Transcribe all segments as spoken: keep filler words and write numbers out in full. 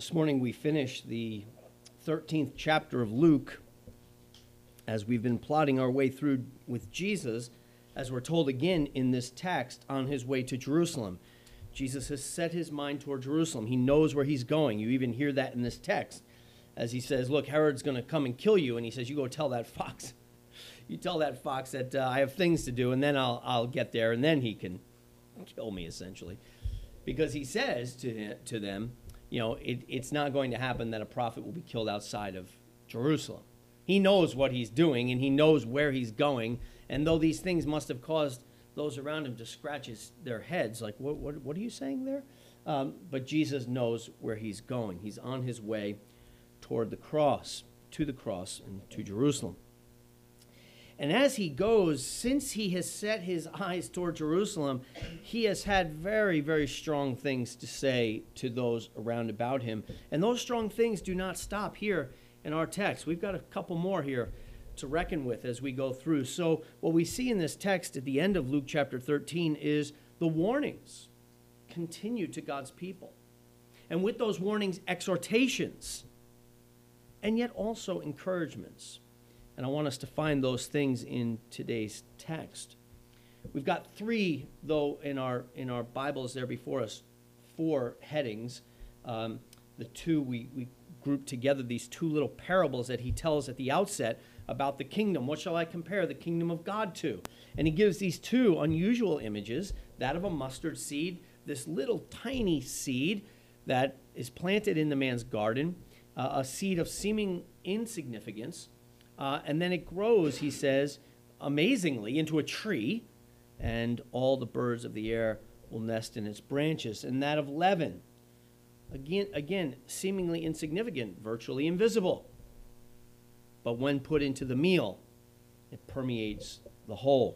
This morning we finish the thirteenth chapter of Luke as we've been plodding our way through with Jesus, as we're told again in this text, on his way to Jerusalem. Jesus has set his mind toward Jerusalem. He knows where he's going. You even hear that in this text as he says, look, Herod's going to come and kill you. And he says, you go tell that fox. You tell that fox that uh, I have things to do, and then I'll, I'll get there, and then he can kill me, essentially. Because he says to, to them, you know, it, it's not going to happen that a prophet will be killed outside of Jerusalem. He knows what he's doing, and he knows where he's going. And though these things must have caused those around him to scratch his, their heads, like, what, what, what are you saying there? Um, but Jesus knows where he's going. He's on his way toward the cross, to the cross, and to Jerusalem. And as he goes, since he has set his eyes toward Jerusalem, he has had very, very strong things to say to those around about him. And those strong things do not stop here in our text. We've got a couple more here to reckon with as we go through. So what we see in this text at the end of Luke chapter thirteen is the warnings continue to God's people. And with those warnings, exhortations, and yet also encouragements. And I want us to find those things in today's text. We've got three, though, in our in our Bibles there before us, four headings. Um, the two we, we grouped together, these two little parables that he tells at the outset about the kingdom. What shall I compare the kingdom of God to? And he gives these two unusual images, that of a mustard seed, this little tiny seed that is planted in the man's garden, uh, a seed of seeming insignificance. Uh, and then it grows, he says, amazingly into a tree, and all the birds of the air will nest in its branches. And that of leaven, again, again, seemingly insignificant, virtually invisible. But when put into the meal, it permeates the whole.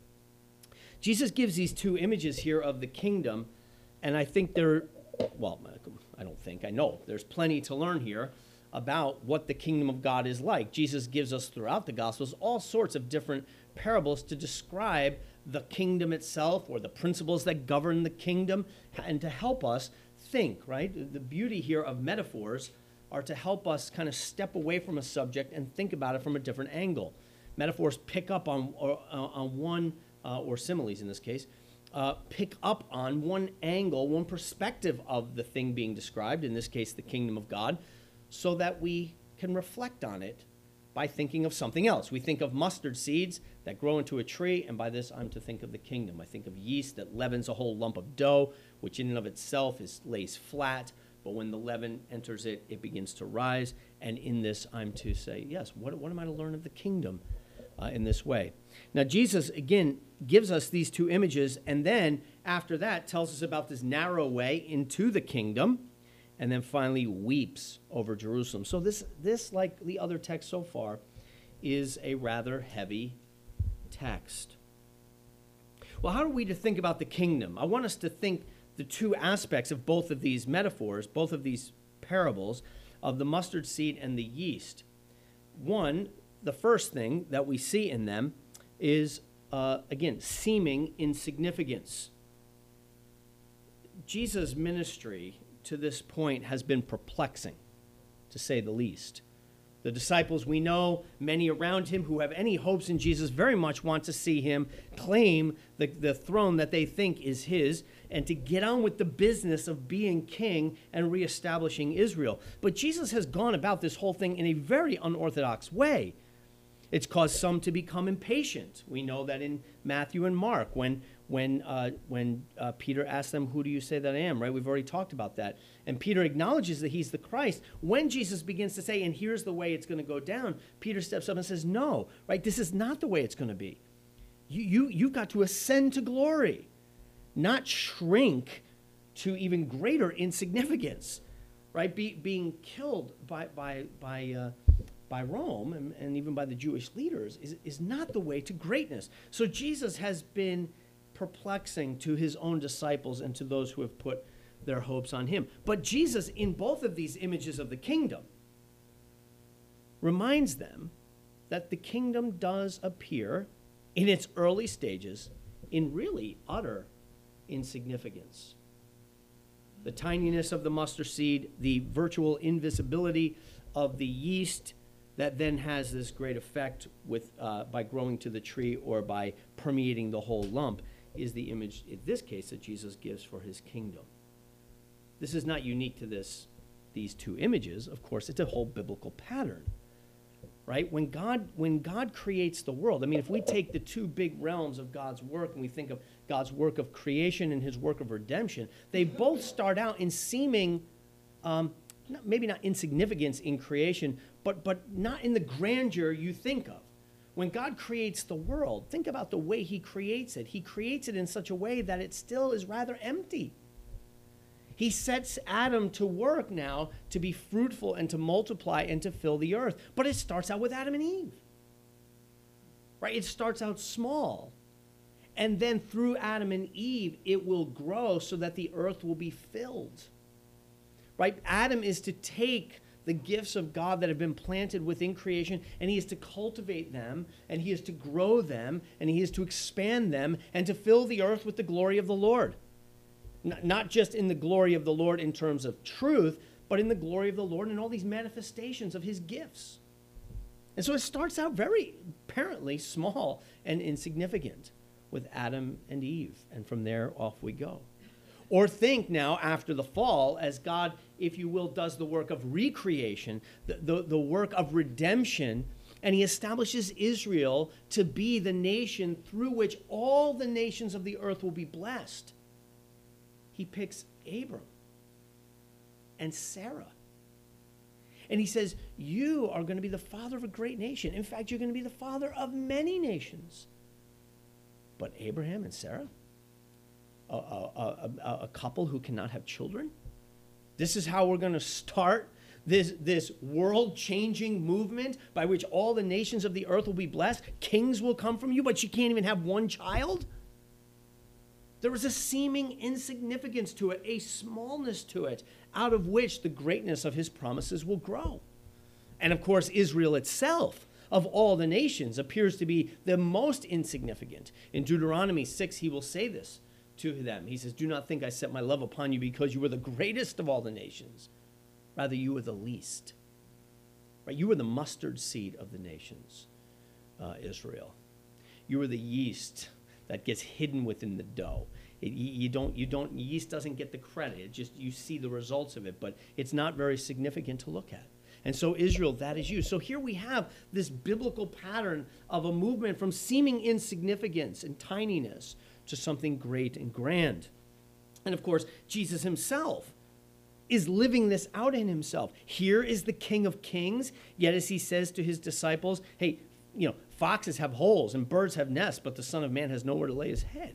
Jesus gives these two images here of the kingdom, and I think they're, well, I don't think, I know, there's plenty to learn here about what the kingdom of God is like. Jesus gives us throughout the Gospels all sorts of different parables to describe the kingdom itself or the principles that govern the kingdom and to help us think, right? The beauty here of metaphors are to help us kind of step away from a subject and think about it from a different angle. Metaphors pick up on, or, uh, on one, uh, or similes in this case, uh, pick up on one angle, one perspective of the thing being described, in this case the kingdom of God, so that we can reflect on it by thinking of something else. We think of mustard seeds that grow into a tree, and by this I'm to think of the kingdom. I think of yeast that leavens a whole lump of dough, which in and of itself is lays flat, but when the leaven enters it, it begins to rise. And in this I'm to say, yes, what, what am I to learn of the kingdom uh, in this way? Now Jesus, again, gives us these two images, and then after that tells us about this narrow way into the kingdom, and then finally weeps over Jerusalem. So this, this, like the other text so far, is a rather heavy text. Well, how are we to think about the kingdom? I want us to think the two aspects of both of these metaphors, both of these parables, of the mustard seed and the yeast. One, the first thing that we see in them is, uh, again, seeming insignificance. Jesus' ministry to this point has been perplexing, to say the least. The disciples we know, many around him who have any hopes in Jesus, very much want to see him claim the, the throne that they think is his and to get on with the business of being king and reestablishing Israel. But Jesus has gone about this whole thing in a very unorthodox way. It's caused some to become impatient. We know that in Matthew and Mark, when when uh, when uh, Peter asked them, who do you say that I am, right? We've already talked about that. And Peter acknowledges that he's the Christ. When Jesus begins to say, and here's the way it's going to go down, Peter steps up and says, no, right? This is not the way it's going to be. You, you, you've got to ascend to glory, not shrink to even greater insignificance, right? Be, being killed by, by, by, uh, by Rome and, and even by the Jewish leaders is, is not the way to greatness. So Jesus has been perplexing to his own disciples and to those who have put their hopes on him. But Jesus, in both of these images of the kingdom, reminds them that the kingdom does appear in its early stages in really utter insignificance. The tininess of the mustard seed, the virtual invisibility of the yeast that then has this great effect with uh, by growing to the tree or by permeating the whole lump, is the image, in this case, that Jesus gives for his kingdom. This is not unique to this, these two images. Of course, it's a whole biblical pattern, right? When God, when God creates the world, I mean, if we take the two big realms of God's work and we think of God's work of creation and his work of redemption, they both start out in seeming, um, not, maybe not insignificance in creation, but, but not in the grandeur you think of. When God creates the world, think about the way he creates it. He creates it in such a way that it still is rather empty. He sets Adam to work now to be fruitful and to multiply and to fill the earth. But it starts out with Adam and Eve. Right? It starts out small. And then through Adam and Eve, it will grow so that the earth will be filled. Right? Adam is to take the gifts of God that have been planted within creation, and he is to cultivate them, and he is to grow them, and he is to expand them, and to fill the earth with the glory of the Lord. Not just in the glory of the Lord in terms of truth, but in the glory of the Lord and all these manifestations of his gifts. And so it starts out very apparently small and insignificant with Adam and Eve, and from there off we go. Or think now, after the fall, as God, if you will, does the work of recreation, the, the, the work of redemption, and he establishes Israel to be the nation through which all the nations of the earth will be blessed. He picks Abram and Sarah. And he says, you are going to be the father of a great nation. In fact, you're going to be the father of many nations. But Abraham and Sarah? A, a, a, a couple who cannot have children? This is how we're going to start this, this world-changing movement by which all the nations of the earth will be blessed. Kings will come from you, but you can't even have one child? There was a seeming insignificance to it, a smallness to it, out of which the greatness of his promises will grow. And of course, Israel itself, of all the nations, appears to be the most insignificant. In Deuteronomy six, he will say this to them. He says, do not think I set my love upon you because you were the greatest of all the nations. Rather, you were the least. Right? You were the mustard seed of the nations, uh, Israel. You were the yeast that gets hidden within the dough. It, you don't, you don't, yeast doesn't get the credit. It just, you see the results of it, but it's not very significant to look at. And so Israel, that is you. So here we have this biblical pattern of a movement from seeming insignificance and tininess to something great and grand. And of course, Jesus himself is living this out in himself. Here is the King of Kings, yet as he says to his disciples, hey, you know, foxes have holes and birds have nests, but the Son of Man has nowhere to lay his head.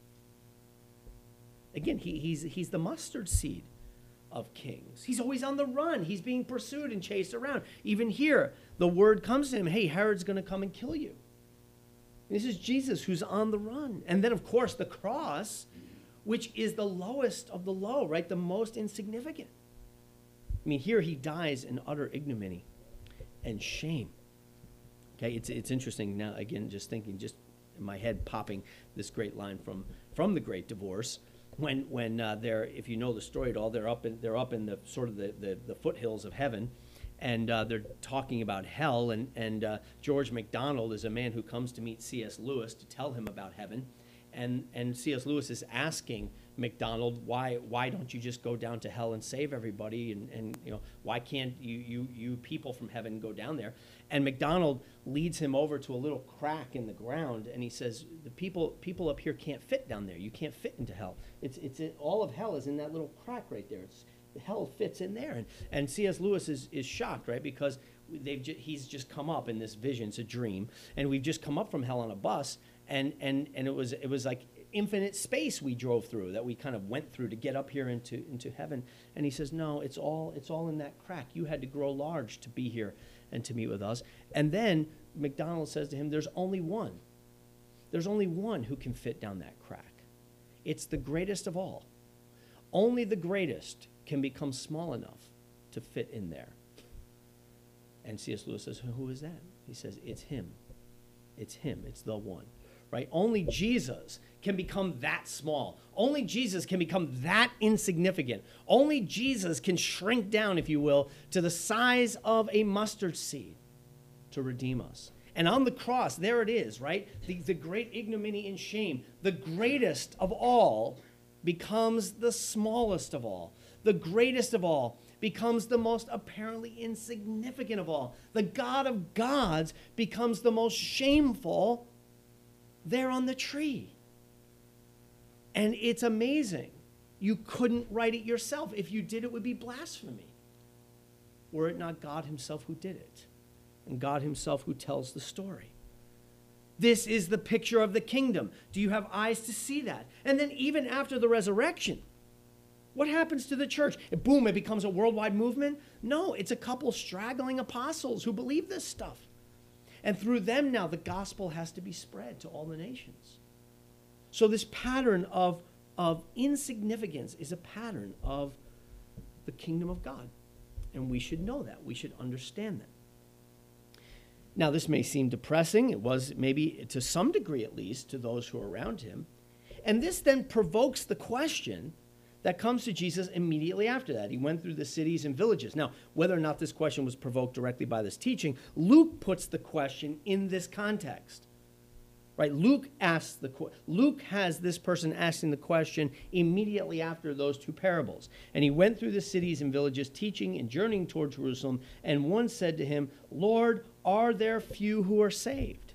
Again, he, he's, he's the mustard seed of kings. He's always on the run. He's being pursued and chased around. Even here, the word comes to him, hey, Herod's going to come and kill you. This is Jesus who's on the run. And then, of course, the cross, which is the lowest of the low, right? The most insignificant. I mean, here he dies in utter ignominy and shame. Okay, it's it's interesting now, again, just thinking, just in my head popping this great line from, from The Great Divorce. When when uh, they're, if you know the story at all, they're up in, they're up in the sort of the, the, the foothills of heaven. And uh, they're talking about hell, and, and uh, George MacDonald is a man who comes to meet C S Lewis to tell him about heaven. And, and C S Lewis is asking MacDonald, why why don't you just go down to hell and save everybody? And, and you know, why can't you, you, you people from heaven go down there? And MacDonald leads him over to a little crack in the ground, and he says, the people people up here can't fit down there. You can't fit into hell. It's, it's in, all of hell is in that little crack right there. It's, hell fits in there. And, and C S Lewis is, is shocked, right? Because they've ju- he's just come up in this vision, it's a dream, and we've just come up from hell on a bus, and, and, and it was it was like infinite space we drove through, that we kind of went through to get up here into, into heaven. And he says, no, it's all it's all in that crack. You had to grow large to be here and to meet with us. And then MacDonald says to him, there's only one. There's only one who can fit down that crack. It's the greatest of all. Only the greatest can become small enough to fit in there. And C S Lewis says, who is that? He says, it's him. It's him. It's the one. right? Only Jesus can become that small. Only Jesus can become that insignificant. Only Jesus can shrink down, if you will, to the size of a mustard seed to redeem us. And on the cross, there it is, right? The, the great ignominy and shame. The greatest of all becomes the smallest of all. The greatest of all becomes the most apparently insignificant of all. The God of gods becomes the most shameful there on the tree. And it's amazing. You couldn't write it yourself. If you did, it would be blasphemy. Were it not God himself who did it, and God himself who tells the story. This is the picture of the kingdom. Do you have eyes to see that? And then even after the resurrection, what happens to the church? And boom, it becomes a worldwide movement? No, it's a couple straggling apostles who believe this stuff. And through them now, the gospel has to be spread to all the nations. So this pattern of, of insignificance is a pattern of the kingdom of God. And we should know that. We should understand that. Now, this may seem depressing. It was maybe to some degree, at least, to those who are around him. And this then provokes the question that comes to Jesus immediately after that. He went through the cities and villages. Now, whether or not this question was provoked directly by this teaching, Luke puts the question in this context. Right? Luke asks the Luke has this person asking the question immediately after those two parables. And he went through the cities and villages, teaching and journeying toward Jerusalem. And one said to him, "Lord, are there few who are saved?"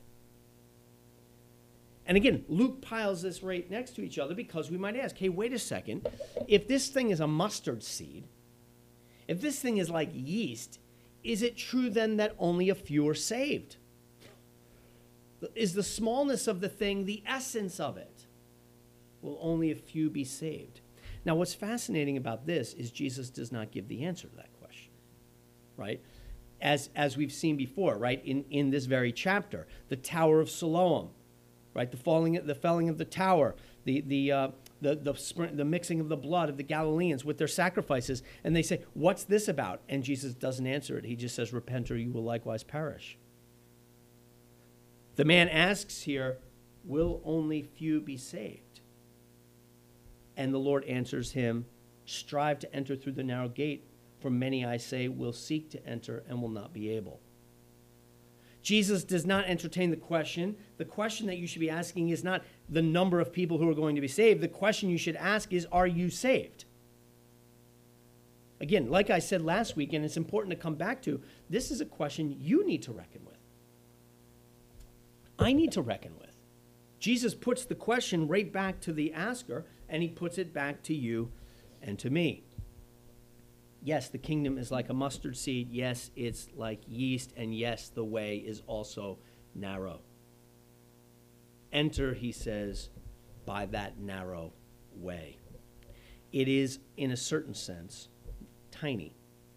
And again, Luke piles this right next to each other because we might ask, hey, wait a second. If this thing is a mustard seed, if this thing is like yeast, is it true then that only a few are saved? Is the smallness of the thing the essence of it? Will only a few be saved? Now, what's fascinating about this is Jesus does not give the answer to that question, right? As, as we've seen before, right, in, in this very chapter, the Tower of Siloam, right, the falling, the felling of the tower, the, the, uh, the, the, the mixing of the blood of the Galileans with their sacrifices, and they say, what's this about? And Jesus doesn't answer it. He just says, repent or you will likewise perish. The man asks here, will only few be saved? And the Lord answers him, strive to enter through the narrow gate, for many, I say, will seek to enter and will not be able. Jesus does not entertain the question. The question that you should be asking is not the number of people who are going to be saved. The question you should ask is, are you saved? Again, like I said last week, and it's important to come back to, this is a question you need to reckon with. I need to reckon with. Jesus puts the question right back to the asker, and he puts it back to you and to me. Yes, the kingdom is like a mustard seed. Yes, it's like yeast. And yes, the way is also narrow. Enter, he says, by that narrow way. It is, in a certain sense, tiny.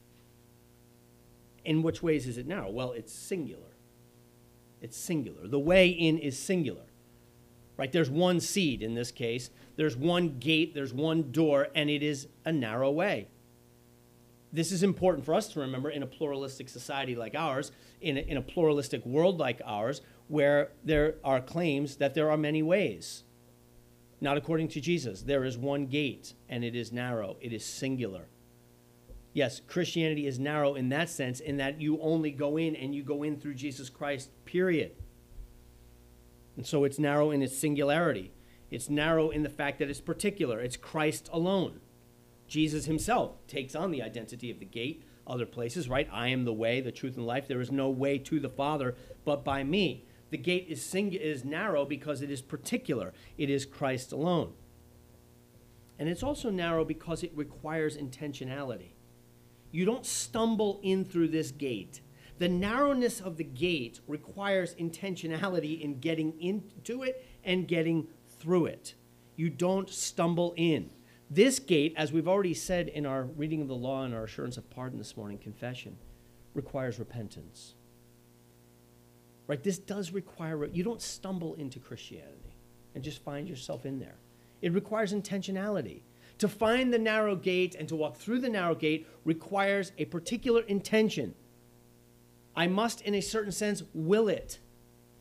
In which ways is it narrow? Well, it's singular. It's singular. The way in is singular. Right? There's one seed in this case. There's one gate. There's one door. And it is a narrow way. This is important for us to remember in a pluralistic society like ours, in a, in a pluralistic world like ours, where there are claims that there are many ways. Not according to Jesus. There is one gate, and it is narrow. It is singular. Yes, Christianity is narrow in that sense, in that you only go in, and you go in through Jesus Christ, period. And so it's narrow in its singularity. It's narrow in the fact that it's particular. It's Christ alone. Jesus himself takes on the identity of the gate, other places, right? I am the way, the truth, and life. There is no way to the Father but by me. The gate is, sing- is narrow because it is particular. It is Christ alone. And it's also narrow because it requires intentionality. You don't stumble in through this gate. The narrowness of the gate requires intentionality in getting into it and getting through it. You don't stumble in. This gate, as we've already said in our reading of the law and our assurance of pardon this morning, confession, requires repentance. Right? This does require, you don't stumble into Christianity and just find yourself in there. It requires intentionality. To find the narrow gate and to walk through the narrow gate requires a particular intention. I must, in a certain sense, will it.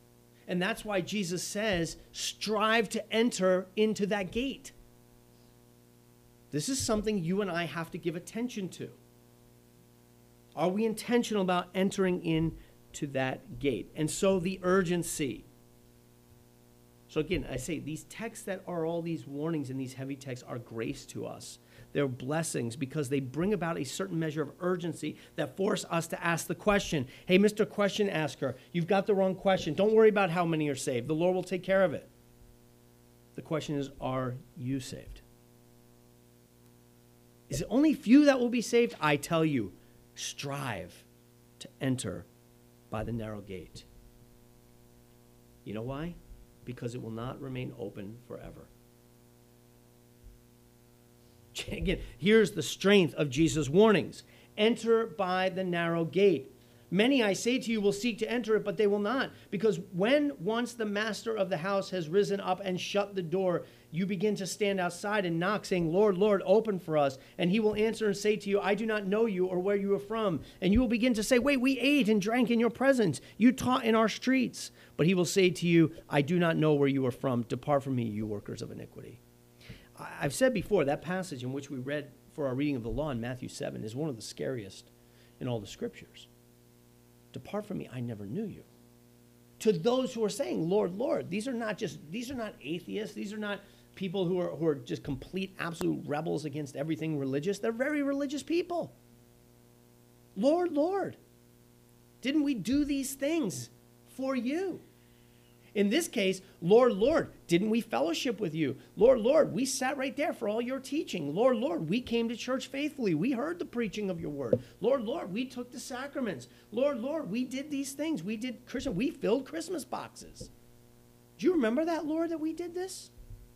And that's why Jesus says, strive to enter into that gate. This is something you and I have to give attention to. Are we intentional about entering into that gate? And so the urgency. So again, I say these texts that are all these warnings and these heavy texts are grace to us. They're blessings because they bring about a certain measure of urgency that force us to ask the question. Hey, Mister Question Asker, you've got the wrong question. Don't worry about how many are saved. The Lord will take care of it. The question is, are you saved? Is it only few that will be saved? I tell you, strive to enter by the narrow gate. You know why? Because it will not remain open forever. Again, here's the strength of Jesus' warnings. Enter by the narrow gate. Many, I say to you, will seek to enter it, but they will not. Because when once the master of the house has risen up and shut the door, you begin to stand outside and knock, saying, Lord, Lord, open for us. And he will answer and say to you, I do not know you or where you are from. And you will begin to say, wait, we ate and drank in your presence. You taught in our streets. But he will say to you, I do not know where you are from. Depart from me, you workers of iniquity. I've said before, that passage in which we read for our reading of the law in Matthew seven is one of the scariest in all the scriptures. Depart from me, I never knew you. To those who are saying, Lord, Lord, these are not just, these are not atheists. These are not people who are, who are just complete, absolute rebels against everything religious. They're very religious people. Lord, Lord, didn't we do these things for you? In this case, Lord, Lord, didn't we fellowship with you? Lord, Lord, we sat right there for all your teaching. Lord, Lord, we came to church faithfully. We heard the preaching of your word. Lord, Lord, we took the sacraments. Lord, Lord, we did these things. We did Christian. We filled Christmas boxes. Do you remember that, Lord, that we did this?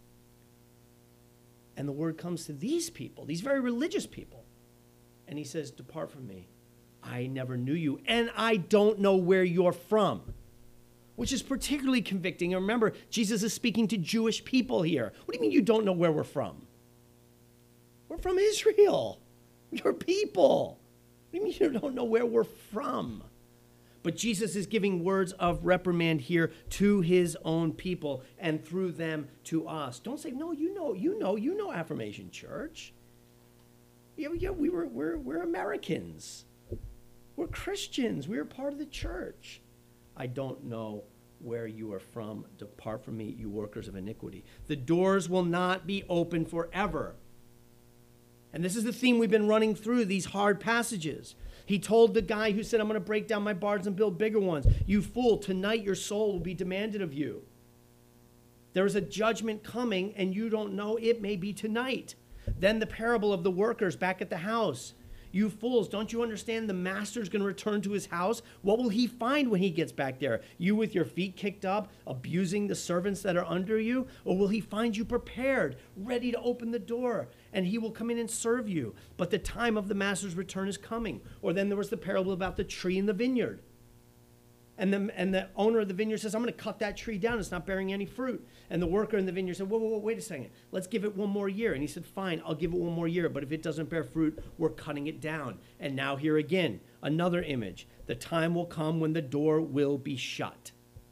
And the word comes to these people, these very religious people. And he says, depart from me. I never knew you, and I don't know where you're from. Which is particularly convicting. And remember, Jesus is speaking to Jewish people here. What do you mean you don't know where we're from? We're from Israel. Your people. What do you mean you don't know where we're from? But Jesus is giving words of reprimand here to his own people and through them to us. Don't say, no, you know, you know, you know Affirmation Church. Yeah, yeah, we were, we're, we're Americans. We're Christians. We're part of the church. I don't know where you are from. Depart from me, you workers of iniquity. The doors will not be open forever. And this is the theme we've been running through these hard passages. He told the guy who said, I'm going to break down my barns and build bigger ones. You fool, tonight your soul will be demanded of you. There is a judgment coming, and you don't know it may be tonight. Then the parable of the workers back at the house. You fools, don't you understand the master's going to return to his house? What will he find when he gets back there? You with your feet kicked up, abusing the servants that are under you? Or will he find you prepared, ready to open the door, and he will come in and serve you? But the time of the master's return is coming. Or then there was the parable about the tree in the vineyard. And the, and the owner of the vineyard says, I'm going to cut that tree down. It's not bearing any fruit. And the worker in the vineyard said, whoa, whoa, whoa, wait a second. Let's give it one more year. And he said, fine, I'll give it one more year. But if it doesn't bear fruit, we're cutting it down. And now here again, another image. The time will come when the door will be shut.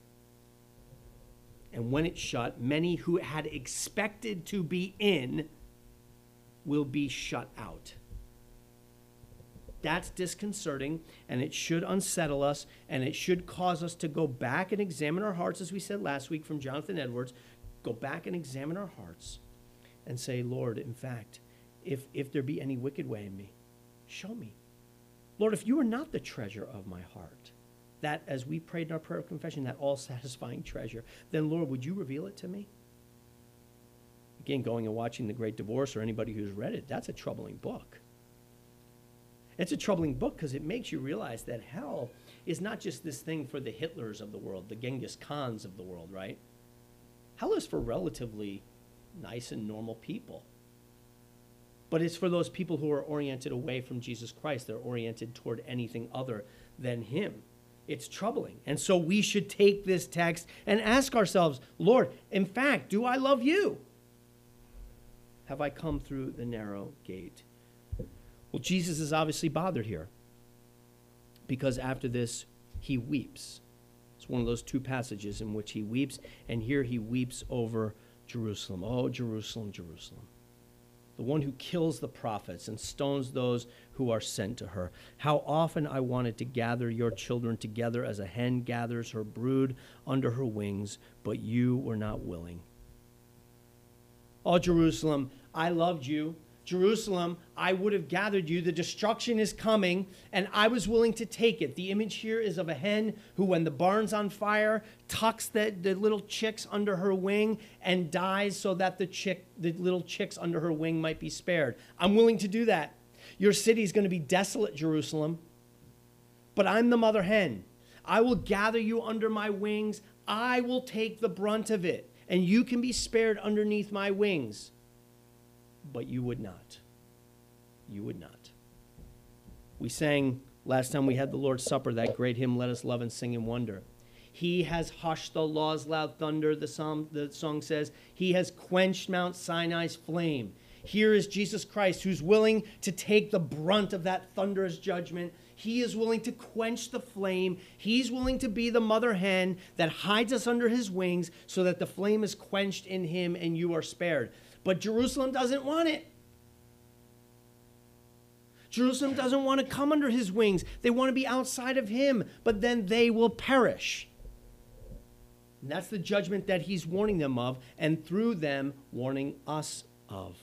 And when it's shut, many who had expected to be in will be shut out. That's disconcerting, and it should unsettle us, and it should cause us to go back and examine our hearts, as we said last week from Jonathan Edwards. Go back and examine our hearts and say, Lord, in fact, if, if there be any wicked way in me, show me. Lord, if you are not the treasure of my heart, that, as we prayed in our prayer of confession, that all-satisfying treasure, then, Lord, would you reveal it to me? Again, going and watching The Great Divorce, or anybody who's read it, that's a troubling book. It's a troubling book because it makes you realize that hell is not just this thing for the Hitlers of the world, the Genghis Khans of the world, right? Hell is for relatively nice and normal people. But it's for those people who are oriented away from Jesus Christ. They're oriented toward anything other than him. It's troubling. And so we should take this text and ask ourselves, Lord, in fact, do I love you? Have I come through the narrow gate? Well, Jesus is obviously bothered here because after this, he weeps. It's one of those two passages in which he weeps, and here he weeps over Jerusalem. Oh, Jerusalem, Jerusalem, the one who kills the prophets and stones those who are sent to her. How often I wanted to gather your children together as a hen gathers her brood under her wings, but you were not willing. Oh, Jerusalem, I loved you. Jerusalem, I would have gathered you. The destruction is coming, and I was willing to take it. The image here is of a hen who, when the barn's on fire, tucks the, the little chicks under her wing and dies so that the chick, the little chicks under her wing might be spared. I'm willing to do that. Your city is going to be desolate, Jerusalem, but I'm the mother hen. I will gather you under my wings. I will take the brunt of it, and you can be spared underneath my wings. But you would not. You would not. We sang last time we had the Lord's Supper, that great hymn, Let Us Love and Sing and Wonder. He has hushed the law's loud thunder, the psalm, the song says. He has quenched Mount Sinai's flame. Here is Jesus Christ, who's willing to take the brunt of that thunderous judgment. He is willing to quench the flame. He's willing to be the mother hen that hides us under his wings so that the flame is quenched in him and you are spared. But Jerusalem doesn't want it. Jerusalem doesn't want to come under his wings. They want to be outside of him, but then they will perish. And that's the judgment that he's warning them of, and through them warning us of.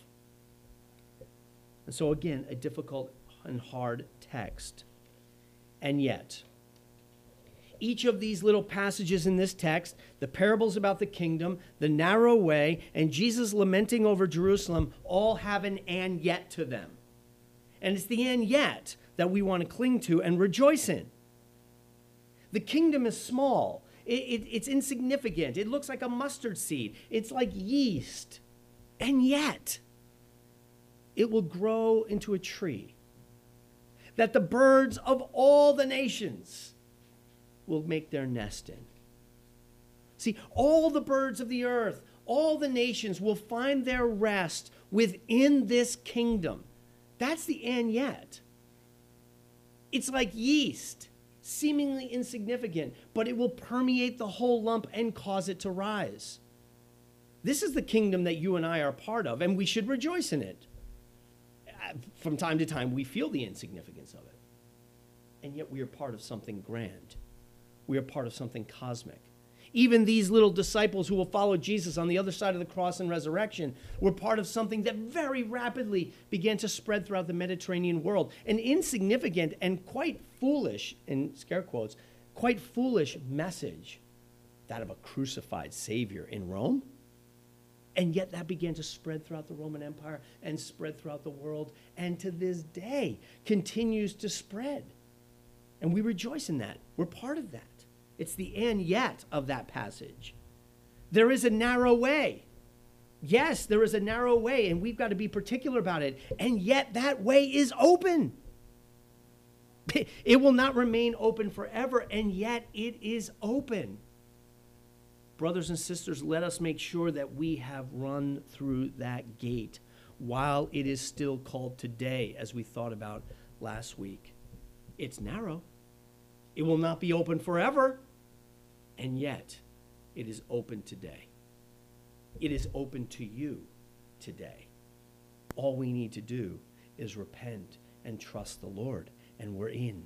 And so again, a difficult and hard text. And yet, each of these little passages in this text, the parables about the kingdom, the narrow way, and Jesus lamenting over Jerusalem, all have an and yet to them. And it's the and yet that we want to cling to and rejoice in. The kingdom is small. It, it, it's insignificant. It looks like a mustard seed. It's like yeast. And yet, it will grow into a tree that the birds of all the nations will make their nest in. See, all the birds of the earth, all the nations will find their rest within this kingdom. That's the and yet. It's like yeast, seemingly insignificant, but it will permeate the whole lump and cause it to rise. This is the kingdom that you and I are part of, and we should rejoice in it. From time to time, we feel the insignificance of it. And yet we are part of something grand. We are part of something cosmic. Even these little disciples who will follow Jesus on the other side of the cross and resurrection were part of something that very rapidly began to spread throughout the Mediterranean world. An insignificant and quite foolish, in scare quotes, quite foolish message, that of a crucified Savior in Rome. And yet that began to spread throughout the Roman Empire and spread throughout the world, and to this day continues to spread. And we rejoice in that. We're part of that. It's the and yet of that passage. There is a narrow way. Yes, there is a narrow way, and we've got to be particular about it. And yet that way is open. It will not remain open forever, and yet it is open. Brothers and sisters, let us make sure that we have run through that gate while it is still called today, as we thought about last week. It's narrow. It will not be open forever. And yet, it is open today. It is open to you today. All we need to do is repent and trust the Lord, and we're in.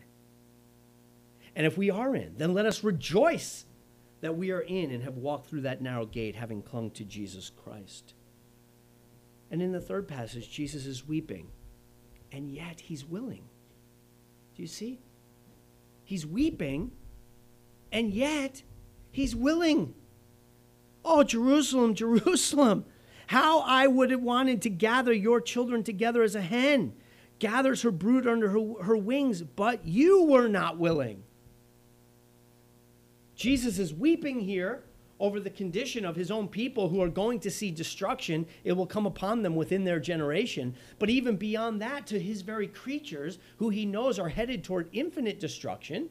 And if we are in, then let us rejoice that we are in and have walked through that narrow gate, having clung to Jesus Christ. And in the third passage, Jesus is weeping, and yet he's willing. Do you see? He's weeping, and yet he's willing. Oh, Jerusalem, Jerusalem, how I would have wanted to gather your children together as a hen gathers her brood under her, her wings, but you were not willing. Jesus is weeping here over the condition of his own people who are going to see destruction. It will come upon them within their generation. But even beyond that, to his very creatures, who he knows are headed toward infinite destruction,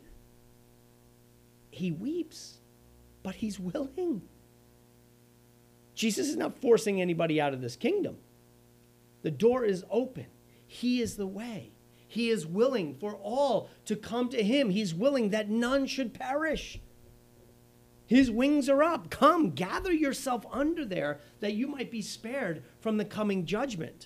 he weeps, but he's willing. Jesus is not forcing anybody out of this kingdom. The door is open. He is the way. He is willing for all to come to him. He's willing that none should perish. His wings are up. Come, gather yourself under there that you might be spared from the coming judgment.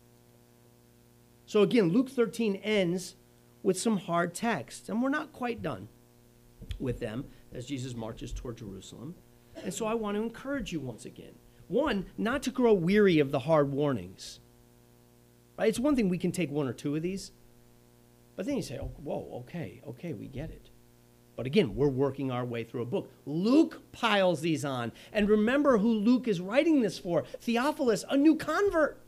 So again, Luke thirteen ends with some hard texts, and we're not quite done with them as Jesus marches toward Jerusalem. And so I want to encourage you once again. One, not to grow weary of the hard warnings. Right? It's one thing we can take one or two of these, but then you say, oh, whoa, okay, okay, we get it. But again, we're working our way through a book. Luke piles these on. And remember who Luke is writing this for. Theophilus, a new convert.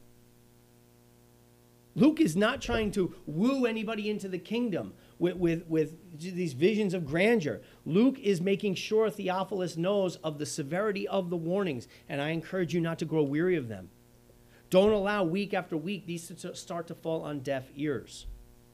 Luke is not trying to woo anybody into the kingdom with, with, with these visions of grandeur. Luke is making sure Theophilus knows of the severity of the warnings. And I encourage you not to grow weary of them. Don't allow week after week these to start to fall on deaf ears.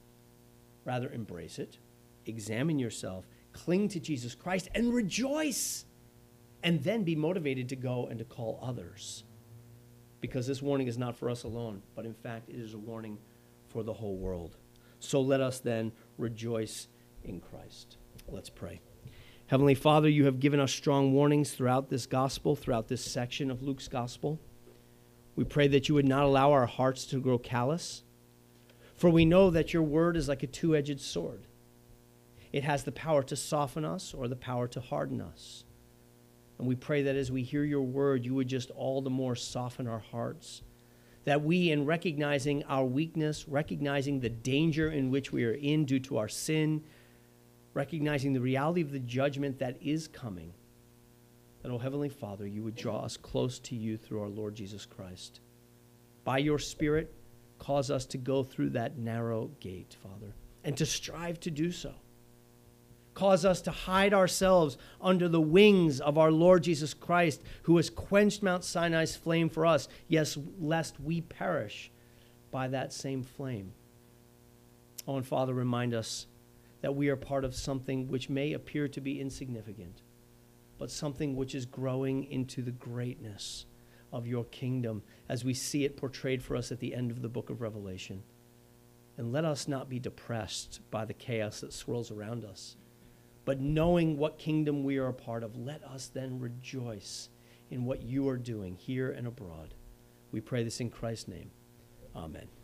Rather, embrace it. Examine yourself. Cling to Jesus Christ and rejoice, and then be motivated to go and to call others. Because this warning is not for us alone, but in fact, it is a warning for the whole world. So let us then rejoice in Christ. Let's pray. Heavenly Father, you have given us strong warnings throughout this gospel, throughout this section of Luke's gospel. We pray that you would not allow our hearts to grow callous, for we know that your word is like a two-edged sword. It has the power to soften us or the power to harden us. And we pray that as we hear your word, you would just all the more soften our hearts. That we, in recognizing our weakness, recognizing the danger in which we are in due to our sin, recognizing the reality of the judgment that is coming, that, oh Heavenly Father, you would draw us close to you through our Lord Jesus Christ. By your Spirit, cause us to go through that narrow gate, Father, and to strive to do so. Cause us to hide ourselves under the wings of our Lord Jesus Christ, who has quenched Mount Sinai's flame for us, yes, lest we perish by that same flame. Oh, and Father, remind us that we are part of something which may appear to be insignificant, but something which is growing into the greatness of your kingdom as we see it portrayed for us at the end of the book of Revelation. And let us not be depressed by the chaos that swirls around us. But knowing what kingdom we are a part of, let us then rejoice in what you are doing here and abroad. We pray this in Christ's name. Amen.